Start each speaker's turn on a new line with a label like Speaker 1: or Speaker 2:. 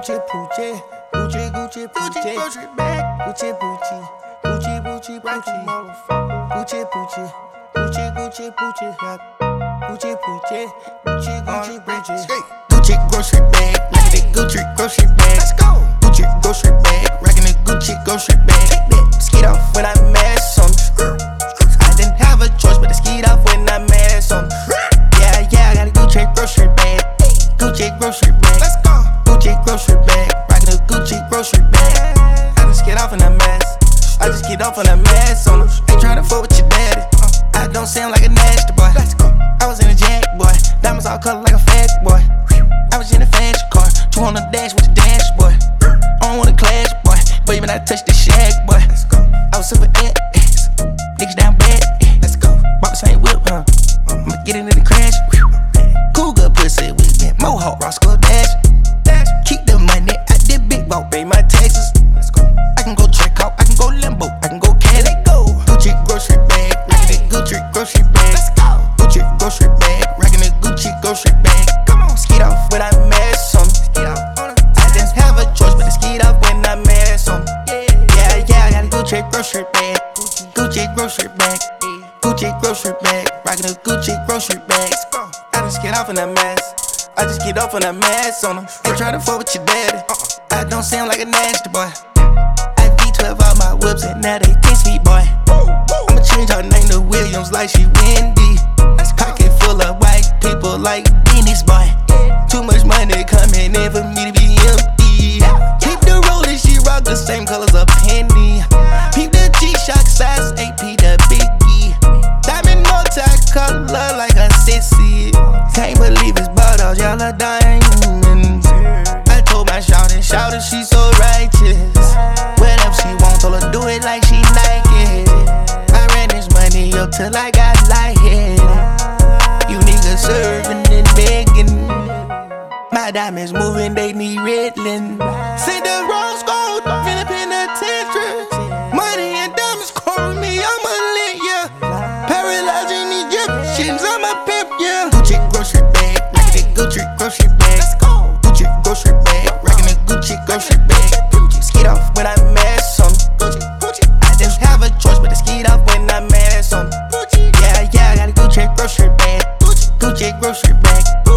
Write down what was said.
Speaker 1: Gucci Poochie, Gucci Gucci Poochie, grocery bag, Gucci Poochie, Gucci Gucci Poochie, Gucci Poochie, Gucci Gucci Poochie, Gucci Poochie, Gucci Gucci Poochie, Gucci grocery bag, like the Gucci grocery bag. Let's go. Gucci grocery bag, rockin' the Gucci grocery bag. Take that, skeet off when I mess on. I didn't have a choice but to skeet off when I mess on. Yeah, I got a Gucci grocery bag, Gucci grocery bag. Let's go. Gucci grocery bag, rockin' the Gucci grocery bag. I just get off in a mess, I just get off in a mess on them. Ain't tryna fuck with your daddy, I don't sound like a nasty boy. Let's go. I was in a jack boy, diamonds all colored like a fat boy. I was in a fashion car, 200 dash with the dash boy. I don't want a clash boy, but even I touched the shag boy. Let's go. I was super ass, niggas down bad. Let's go. Bought the same whip, I'ma get into the crash. Cougar pussy with me, Mohawk, Roscoe Dash. Keep the money at the big boat, pay my taxes. Let's go. I can go check out, I can go limbo, I can go Cali. Go. Gucci grocery bag, rockin' the Gucci grocery bag. Let's go. Gucci grocery bag, rockin' the Gucci grocery bag. Come on, skeet off when I mess on. I didn't have a choice but to skeet off when I mess on. Yeah, I got a Gucci grocery bag, Gucci grocery bag, Gucci grocery bag, rockin' the Gucci grocery bag. I just get off in a mess, I just get off in a mess on them. Ain't tryna fuck with your daddy, I don't sound like a nasty boy. I V12 all my whips and now they taste me, boy. I'ma change her name to Williams like she Wendy. Pocket full of white people like Dennis, boy. Too much money coming in for me to be empty. Keep the rollin', she rock the same colors of penny. Peep the G-Shock size AP, the biggie. Diamond multi-color like a sissy. Can't believe it's bottles, y'all are diamonds. I told my shawty, she's so righteous. Whatever she want, told her do it like she like it. I ran this money up till I got lightheaded. You niggas serving and begging. My diamonds moving, they need riddling. Say the rose gold, finna penitentiary. Money and diamonds calling me, I'ma lit, yeah. Paralyzing Egyptians, I'm a pimp, yeah. Gucci grocery bag, rockin' the Gucci grocery bag. Let's go. Gucci grocery bag, rockin' the Gucci grocery bag. Skeet off when I mess on. I didn't have a choice but to skeet off when I mess on. Yeah, I got a Gucci grocery bag, Gucci grocery bag.